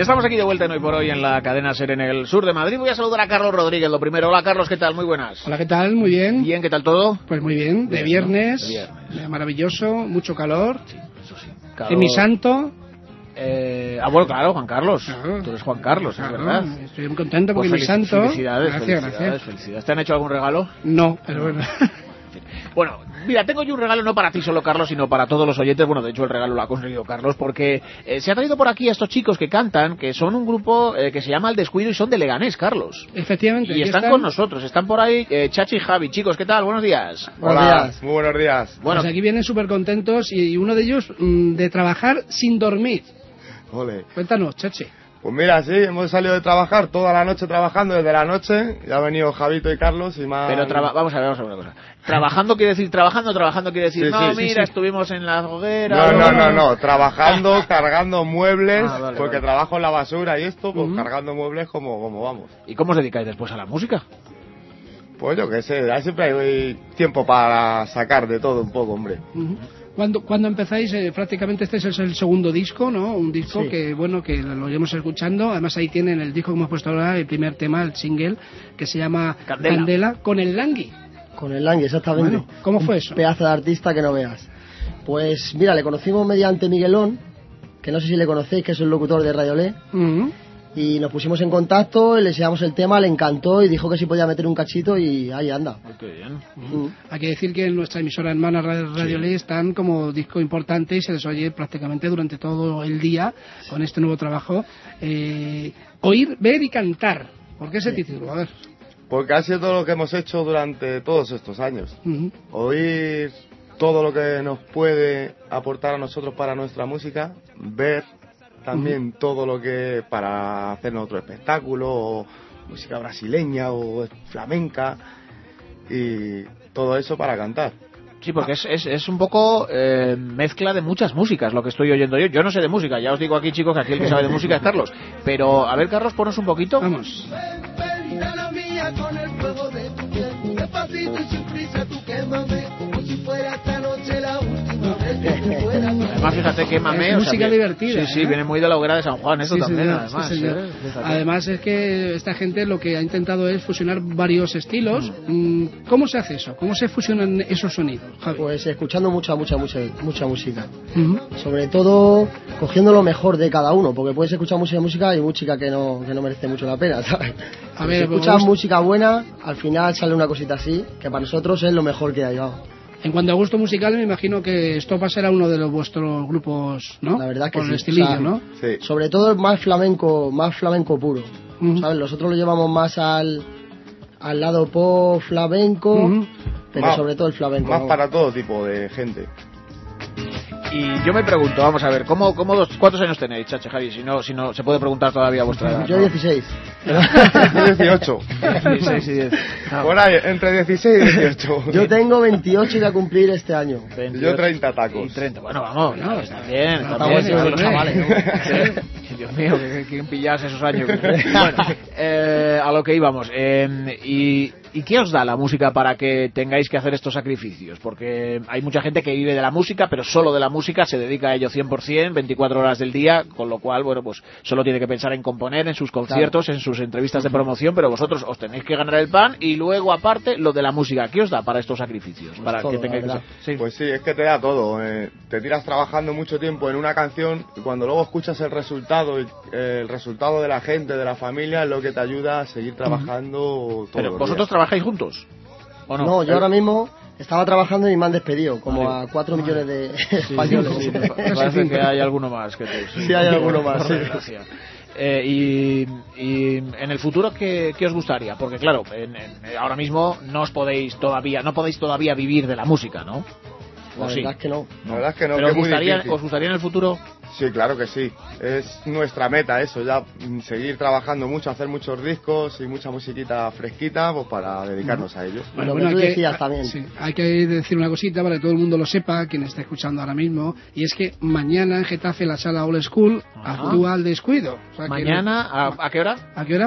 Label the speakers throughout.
Speaker 1: estamos aquí de vuelta en Hoy por Hoy en la cadena SER en el sur de Madrid. Voy a saludar a Carlos Rodríguez, lo primero. Hola, Carlos, ¿qué tal? Muy buenas.
Speaker 2: Hola, ¿qué tal? Muy bien.
Speaker 1: Bien, ¿qué tal todo?
Speaker 2: Pues muy bien, de viernes,
Speaker 1: ¿no? De viernes.
Speaker 2: Maravilloso, mucho calor.
Speaker 1: Sí, eso sí. Calor.
Speaker 2: En mi santo.
Speaker 1: Bueno, claro, Juan Carlos.
Speaker 2: Claro.
Speaker 1: Tú eres Juan Carlos,
Speaker 2: Claro,
Speaker 1: es verdad.
Speaker 2: estoy muy contento porque
Speaker 1: Pues
Speaker 2: mi santo.
Speaker 1: Felicidades,
Speaker 2: Gracias.
Speaker 1: felicidades. ¿Te han hecho algún regalo?
Speaker 2: No, pero bueno.
Speaker 1: Bueno, mira, tengo yo un regalo no para ti solo, Carlos, sino para todos los oyentes. Bueno, de hecho el regalo lo ha conseguido Carlos porque se ha traído por aquí a estos chicos que cantan, que son un grupo que se llama El Descuido y son de Leganés, Carlos.
Speaker 2: Efectivamente.
Speaker 1: Y están con nosotros, están por ahí Chachi y Javi. Chicos, ¿qué tal? Buenos días.
Speaker 3: Hola, muy buenos días.
Speaker 1: Bueno,
Speaker 2: pues aquí vienen súper contentos y uno de ellos de trabajar sin dormir.
Speaker 3: Ole.
Speaker 2: Cuéntanos, Chachi.
Speaker 3: Pues mira, sí, hemos salido de trabajar toda la noche trabajando desde la noche. Ya han venido Javito y Carlos y más.
Speaker 1: Pero vamos a ver una cosa. Trabajando quiere decir trabajando quiere decir
Speaker 3: Sí,
Speaker 1: no,
Speaker 3: sí,
Speaker 1: mira,
Speaker 3: sí.
Speaker 1: estuvimos en la hoguera.
Speaker 3: No. Trabajando, cargando muebles,
Speaker 1: Vale,
Speaker 3: porque
Speaker 1: vale.
Speaker 3: trabajo en la basura y esto, pues cargando muebles como vamos.
Speaker 1: ¿Y cómo os dedicáis después a la música?
Speaker 3: Pues yo qué sé, ahí siempre hay tiempo para sacar de todo un poco, hombre.
Speaker 2: Cuando empezáis, prácticamente este es el segundo disco, ¿no? Un disco
Speaker 3: Sí.
Speaker 2: que, bueno, que lo iremos escuchando. Además ahí tienen el disco que hemos puesto ahora, el primer tema, el single, que se llama
Speaker 1: Candela.
Speaker 2: con el Langui.
Speaker 4: Con el Langui, exactamente.
Speaker 2: Bueno, ¿cómo fue eso?
Speaker 4: Un pedazo de artista que no veas. Pues mira, le conocimos mediante Miguelón, que no sé si le conocéis, que es el locutor de Radio Le, y nos pusimos en contacto, le enseñamos el tema, le encantó y dijo que sí podía meter un cachito y ahí anda.
Speaker 1: Qué bien.
Speaker 2: Hay que decir que en nuestra emisora hermana Radio Le están como disco importante y se les oye prácticamente durante todo el día con este nuevo trabajo. Oír, ver y cantar. ¿Por qué ese título? A ver.
Speaker 3: Porque ha sido todo lo que hemos hecho durante todos estos años. Oír todo lo que nos puede aportar a nosotros para nuestra música, ver también todo lo que para hacernos otro espectáculo, o música brasileña o flamenca, y todo eso para cantar.
Speaker 1: Sí, porque es un poco mezcla de muchas músicas lo que estoy oyendo yo. Yo no sé de música, ya os digo aquí, chicos, que aquí el que sabe de música es Carlos. Pero, a ver, Carlos, ponos un poquito.
Speaker 2: Vamos.
Speaker 5: Con el fuego de tu piel, despacito y sin prisa tú quémame, como si fuera esta noche la última vez que te pueda.
Speaker 1: Además, fíjate que mamé.
Speaker 2: Es música divertida.
Speaker 1: Sí, viene muy de la hoguera de San Juan, eso
Speaker 2: Sí,
Speaker 1: también,
Speaker 2: señor,
Speaker 1: además.
Speaker 2: sí, señor.
Speaker 1: Fíjate.
Speaker 2: Además es que esta gente lo que ha intentado es fusionar varios estilos. ¿Cómo se hace eso? ¿Cómo se fusionan esos sonidos, Javi?
Speaker 4: Pues escuchando mucha música. Sobre todo cogiendo lo mejor de cada uno, porque puedes escuchar música y música que no merece mucho la pena, ¿sabes?
Speaker 2: A ver,
Speaker 4: si escuchas música buena, al final sale una cosita así, que para nosotros es lo mejor que hay, vamos.
Speaker 2: En cuanto a gusto musical, me imagino que Estopa será uno de vuestros grupos, ¿no?
Speaker 4: La verdad que
Speaker 2: por
Speaker 4: sí.
Speaker 2: el estilillo,
Speaker 4: O sea,
Speaker 2: ¿no?
Speaker 3: Sí.
Speaker 4: Sobre todo es más flamenco puro, ¿sabes? Nosotros lo llevamos más al lado pop flamenco, pero
Speaker 3: Más-
Speaker 4: sobre todo el flamenco.
Speaker 3: Más
Speaker 4: vamos.
Speaker 3: para todo tipo de gente.
Speaker 1: Y yo me pregunto, vamos a ver, ¿cuántos años tenéis, Chachi, Javi? Si no se puede preguntar todavía vuestra edad.
Speaker 4: Yo
Speaker 1: ¿no?
Speaker 4: 16.
Speaker 3: 18.
Speaker 1: 16 y 10.
Speaker 3: Por ahí, entre 16 y 18.
Speaker 4: Yo tengo 28 y voy a cumplir este año.
Speaker 3: 28 Yo 30 tacos.
Speaker 1: Y 30. Bueno, vamos,
Speaker 2: Bueno,
Speaker 1: está bien, está
Speaker 4: está
Speaker 1: bien.
Speaker 4: bueno,
Speaker 1: Los chavales, ¿no?
Speaker 2: ¿Eh?
Speaker 1: Dios mío, que quieren pillarse esos años. Bueno, a lo que íbamos. ¿Y qué os da la música para que tengáis que hacer estos sacrificios? Porque hay mucha gente que vive de la música, pero solo de la música, se dedica a ello 100%, 24 horas del día, con lo cual, bueno, pues solo tiene que pensar en componer, en sus conciertos, en sus entrevistas de promoción, pero vosotros os tenéis que ganar el pan y luego, aparte, lo de la música. ¿Qué os da para estos sacrificios? Para
Speaker 4: todo,
Speaker 1: que tengáis
Speaker 4: la verdad.
Speaker 1: Sí.
Speaker 3: Pues sí, es que te da todo. Te tiras trabajando mucho tiempo en una canción y cuando luego escuchas el resultado de la gente, de la familia, es lo que te ayuda a seguir trabajando todos
Speaker 1: Pero
Speaker 3: los
Speaker 1: vosotros
Speaker 3: días.
Speaker 1: trabajáis juntos, ¿o no?
Speaker 4: No, yo ahora mismo estaba trabajando y me han despedido, como a 4 millones de españoles.
Speaker 1: Sí, parece que hay alguno más que tú.
Speaker 4: Sí, hay alguno más,
Speaker 1: Por
Speaker 4: sí.
Speaker 1: desgracia. Y en el futuro, ¿qué os gustaría? Porque claro, ahora mismo no podéis todavía vivir de la música, ¿no?
Speaker 4: La
Speaker 1: ¿O sí?
Speaker 4: verdad es que no.
Speaker 3: La verdad es que no,
Speaker 1: ¿Pero
Speaker 3: que
Speaker 1: os
Speaker 3: es muy difícil.
Speaker 1: gustaría en el futuro?
Speaker 3: Sí, claro que sí. Es nuestra meta eso, ya seguir trabajando mucho, hacer muchos discos y mucha musiquita fresquita, pues para dedicarnos a ellos.
Speaker 4: Lo que tú decías también.
Speaker 2: Sí, hay que decir una cosita para que todo el mundo lo sepa, quien está escuchando ahora mismo, y es que mañana en Getafe, la sala Old School, actúa El Descuido. O sea que
Speaker 1: ¿Mañana? ¿A qué hora?
Speaker 2: ¿A qué hora?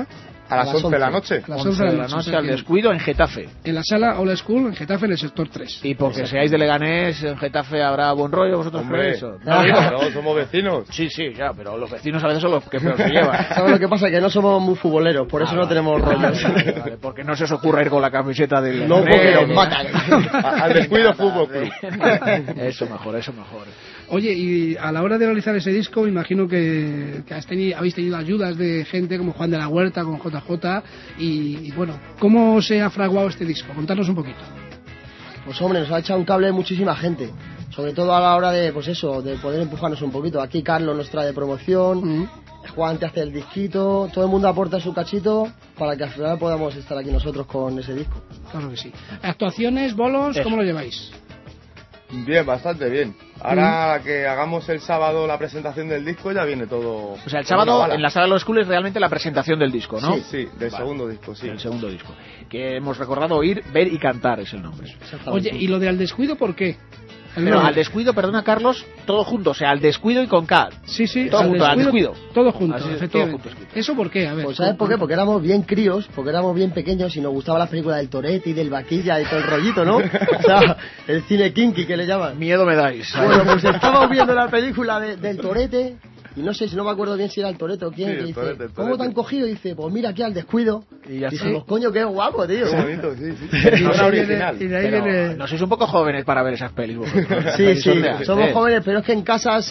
Speaker 3: A las 11 de la noche.
Speaker 2: A las 11 de la noche
Speaker 1: al Descuido en Getafe.
Speaker 2: En la sala Old School en Getafe, en el sector 3.
Speaker 1: Y porque seáis de Leganés, en Getafe habrá buen rollo, vosotros creéis.
Speaker 3: No, somos vecinos.
Speaker 1: Sí, ya, pero los vecinos a veces son los que peor se llevan.
Speaker 4: ¿Sabes lo que pasa? Que no somos muy futboleros, por eso no tenemos rollos.
Speaker 1: Vale, porque no se os ocurra ir con la camiseta del...
Speaker 4: No, porque nos matan.
Speaker 3: Al Descuido Fútbol Club.
Speaker 1: Eso mejor.
Speaker 2: Oye, y a la hora de realizar ese disco, imagino que habéis tenido ayudas de gente como Juan de la Huerta, con JJ, y bueno, ¿cómo se ha fraguado este disco? Contarnos un poquito.
Speaker 4: Pues hombre, nos ha echado un cable muchísima gente, sobre todo a la hora de, pues eso, de poder empujarnos un poquito. Aquí Carlos nos trae de promoción, Juan te hace el disquito, todo el mundo aporta su cachito para que al final podamos estar aquí nosotros con ese disco.
Speaker 2: Claro que sí. ¿Actuaciones, bolos, cómo lo lleváis?
Speaker 3: Bien, bastante bien. Ahora que hagamos el sábado la presentación del disco ya viene todo.
Speaker 1: O sea, el sábado en la sala de los School es realmente la presentación del disco, ¿no?
Speaker 3: Sí, del segundo disco, sí.
Speaker 1: Del segundo disco. Que hemos recordado oír, ver y cantar es el nombre.
Speaker 2: Oye, ¿y lo de Al Descuido por qué?
Speaker 1: Pero Al Descuido, perdona Carlos, todo junto, o sea, Al Descuido y con K.
Speaker 2: Sí,
Speaker 1: todo junto, Al Descuido.
Speaker 2: Todo junto,
Speaker 1: así,
Speaker 2: efectivamente.
Speaker 1: Todo junto,
Speaker 2: ¿Eso por qué? A ver.
Speaker 4: Pues ¿sabes por qué? Porque éramos bien críos, porque éramos bien pequeños y nos gustaba la película del Torete y del Vaquilla y todo el rollito, ¿no? O sea, el cine kinky que le llaman.
Speaker 1: Miedo me dais.
Speaker 4: Bueno, pues estábamos viendo la película del Torete y no sé si no me acuerdo bien si era el Torete o quién,
Speaker 3: sí,
Speaker 4: que dice,
Speaker 3: el Torete.
Speaker 4: ¿cómo te han cogido? Y dice, pues mira aquí Al Descuido.
Speaker 1: Y ya
Speaker 4: dijimos, coño, qué guapo, tío.
Speaker 3: Qué bonito, sí.
Speaker 2: Y
Speaker 3: Una original.
Speaker 2: y de ahí
Speaker 1: Pero
Speaker 2: viene...
Speaker 1: no sois un poco jóvenes para ver esas pelis vosotros.
Speaker 4: Sí, somos jóvenes, pero es que en casa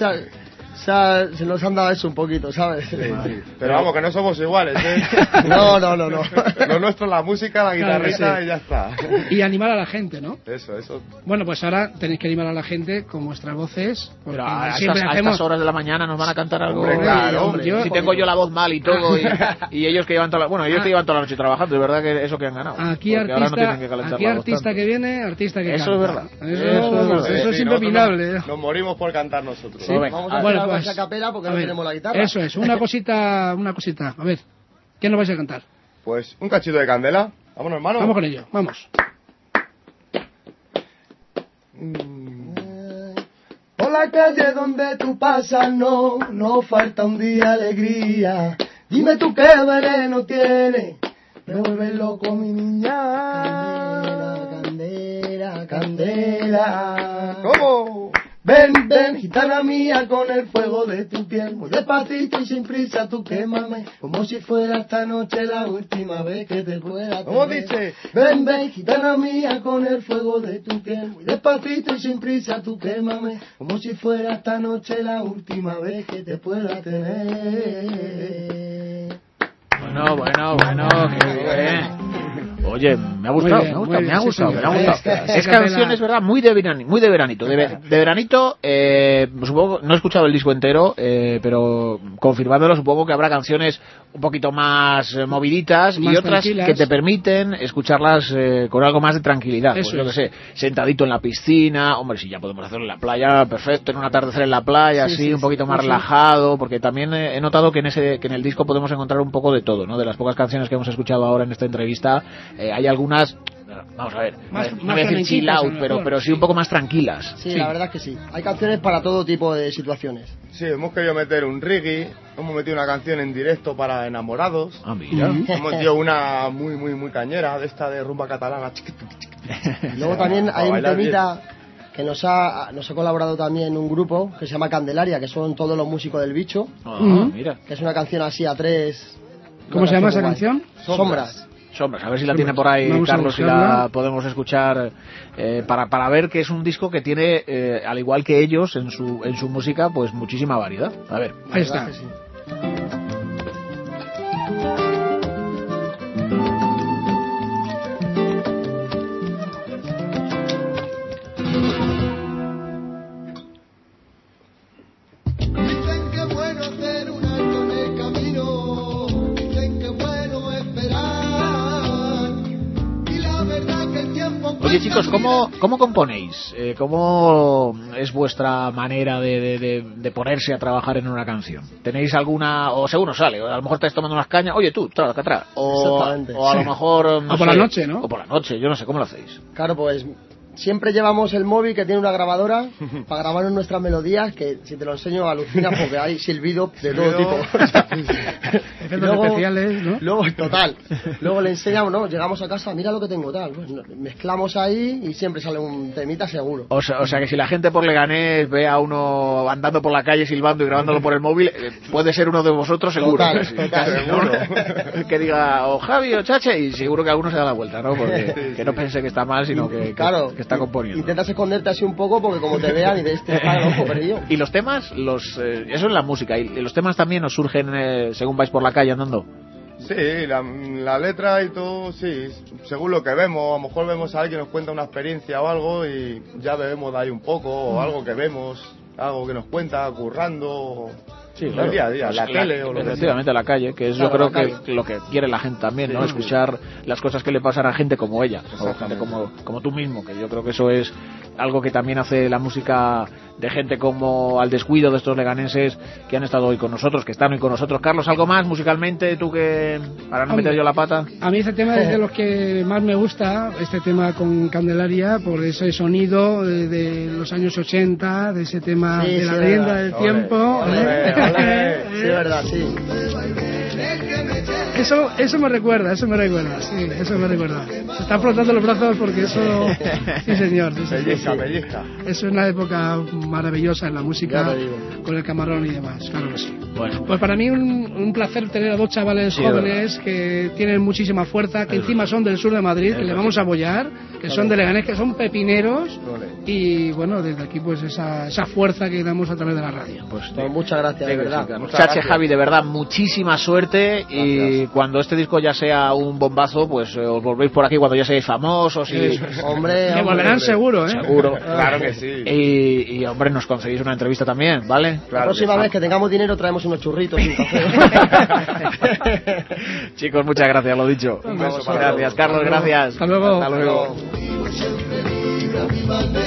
Speaker 4: se nos han dado eso un poquito, ¿sabes?
Speaker 3: Sí. Pero vamos, que no somos iguales, ¿eh?
Speaker 4: No.
Speaker 3: Lo nuestro es la música, la guitarrita
Speaker 2: Claro,
Speaker 3: y ya está.
Speaker 2: Y animar a la gente, ¿no?
Speaker 3: Eso.
Speaker 2: Bueno, pues ahora tenéis que animar a la gente con vuestras voces.
Speaker 1: Pero a estas horas de la mañana nos van a cantar algo.
Speaker 3: Hombre, claro, hombre.
Speaker 1: Si tengo yo la voz mal y todo, y ellos que llevan toda la... Bueno, ellos que llevan toda la noche trabajando, es verdad que eso que han ganado.
Speaker 2: Aquí artista que viene, artista que
Speaker 1: eso
Speaker 2: canta.
Speaker 1: Es verdad.
Speaker 2: Eso es impepinable.
Speaker 3: Nos morimos por cantar nosotros.
Speaker 2: Sí,
Speaker 4: Vamos a hacer algo a capela porque no tenemos la guitarra.
Speaker 2: Eso es, una cosita. A ver, ¿qué nos vais a cantar?
Speaker 3: Pues un cachito de candela. Vámonos, hermano.
Speaker 2: Vamos con ello, vamos.
Speaker 5: Por la calle donde tú pasas no falta un día alegría. Dime tú qué veneno tiene, me vuelve loco mi niña. Candela.
Speaker 3: ¿Cómo?
Speaker 5: Ven, gitana mía, con el fuego de tu piel, muy despacito y sin prisa tú quémame, como si fuera esta noche la última vez que te pueda tener.
Speaker 3: ¿Cómo dice?
Speaker 5: Ven, gitana mía, con el fuego de tu piel, muy despacito y sin prisa tú quémame, como si fuera esta noche la última vez que te pueda tener.
Speaker 1: Bueno, qué bien. Oye, me ha gustado. Es canción, es verdad, muy de veranito. De veranito, supongo, no he escuchado el disco entero, pero confirmándolo, supongo que habrá canciones un poquito más moviditas y otras tranquilas, que te permiten escucharlas con algo más de tranquilidad. Pues yo que sé, sentadito en la piscina, hombre, si ya podemos hacerlo en la playa, perfecto, en un atardecer en la playa, un poquito más relajado, porque también he notado que en el disco podemos encontrar un poco de todo, ¿no? De las pocas canciones que hemos escuchado ahora en esta entrevista, hay algunas, vamos a ver, no voy a decir chill out, pero sí un poco más tranquilas.
Speaker 4: Sí, la verdad es que sí. Hay canciones para todo tipo de situaciones.
Speaker 3: Sí, hemos querido meter un reggae, hemos metido una canción en directo para enamorados.
Speaker 1: Ah, mira.
Speaker 3: Hemos metido una muy cañera, de esta de rumba catalana.
Speaker 4: Y luego también hay un temita que nos ha colaborado también un grupo que se llama Candelaria, que son todos los músicos del Bicho.
Speaker 1: Mira.
Speaker 4: Que es una canción así a tres.
Speaker 2: ¿Cómo se llama esa canción?
Speaker 4: Sombras.
Speaker 1: A ver si la tiene por ahí Carlos, si la podemos escuchar, para ver que es un disco que tiene, al igual que ellos en su música, pues muchísima variedad. A ver,
Speaker 2: ahí está.
Speaker 1: Oye chicos, ¿cómo componéis? ¿Cómo es vuestra manera de ponerse a trabajar en una canción? ¿Tenéis alguna, o según os sale, a lo mejor estáis tomando unas cañas, oye tú, atrás, o a lo mejor...
Speaker 2: No, o por la noche, ¿no?
Speaker 1: O por la noche, yo no sé, ¿cómo lo hacéis?
Speaker 4: Claro, pues siempre llevamos el móvil que tiene una grabadora para grabar nuestras melodías, que si te lo enseño alucinas porque hay silbido de todo tipo. Y luego
Speaker 2: sociales, ¿no?
Speaker 4: Luego, total. Luego le enseñamos, ¿no? Llegamos a casa, mira lo que tengo, tal. Pues mezclamos ahí y siempre sale un temita seguro.
Speaker 1: O sea que si la gente por Leganés ve a uno andando por la calle silbando y grabándolo por el móvil, puede ser uno de vosotros seguro.
Speaker 4: Total,
Speaker 3: seguro.
Speaker 1: Que diga o Javi o Chache y seguro que alguno se da la vuelta, ¿no? Porque que no pense que está mal, sino que está componiendo.
Speaker 4: Intentas esconderte así un poco porque como te vean y te pagan ojo perdido.
Speaker 1: ¿Y los temas? Eso es la música. ¿Y los temas también os surgen según vais por la calle andando?
Speaker 3: Sí, la letra y todo, sí, según lo que vemos, a lo mejor vemos a alguien que nos cuenta una experiencia o algo y ya bebemos de ahí un poco, o algo que vemos, algo que nos cuenta, currando,
Speaker 1: sí,
Speaker 3: el
Speaker 1: claro.
Speaker 3: día a día, la tele o lo que sea.
Speaker 1: Efectivamente, la calle, que es
Speaker 4: claro,
Speaker 1: yo creo que lo que quiere la gente también, ¿no?
Speaker 3: Sí.
Speaker 1: Escuchar las cosas que le pasan a gente como ella, o gente como tú mismo, que yo creo que eso es algo que también hace la música de gente como Al Descuido, de estos leganeses que han estado hoy con nosotros, que están hoy con nosotros. Carlos, ¿algo más musicalmente, tú que para no meter yo la pata?
Speaker 2: A mí este tema es de los que más me gusta, este tema con Candelaria, por ese sonido de los años 80, de ese tema
Speaker 4: Sí,
Speaker 2: de la
Speaker 4: sí,
Speaker 2: leyenda
Speaker 4: verdad.
Speaker 2: del tiempo.
Speaker 4: Sí, es verdad, sí.
Speaker 2: Eso me recuerda, sí, eso me recuerda. Se están frotando los brazos porque eso, sí señor.
Speaker 3: Pellizca.
Speaker 2: Es una época maravillosa en la música,
Speaker 4: Ya te digo.
Speaker 2: con el camarón y demás, claro que sí.
Speaker 1: Bueno,
Speaker 2: Pues para mí un placer tener a dos chavales jóvenes que tienen muchísima fuerza, que encima son del sur de Madrid, que le vamos a apoyar, que son de Leganés, que son pepineros, y bueno, desde aquí pues esa fuerza que damos a través de la radio.
Speaker 1: pues
Speaker 4: Muchas gracias, de verdad.
Speaker 1: Chache, Javi, de verdad, muchísima suerte y cuando este disco ya sea un bombazo, pues os volvéis por aquí cuando ya seáis famosos y...
Speaker 4: Hombre,
Speaker 2: Que volverán seguro, ¿eh?
Speaker 1: Seguro.
Speaker 3: Claro que sí.
Speaker 1: Y hombre, nos conseguís una entrevista también, ¿vale?
Speaker 4: La próxima vez que tengamos dinero traemos unos churritos y un café.
Speaker 1: Chicos, muchas gracias, lo dicho.
Speaker 3: Un beso para
Speaker 1: Gracias,
Speaker 3: todos.
Speaker 1: Carlos, gracias.
Speaker 2: Hasta luego.
Speaker 1: Hasta luego.
Speaker 5: Siempre viva, viva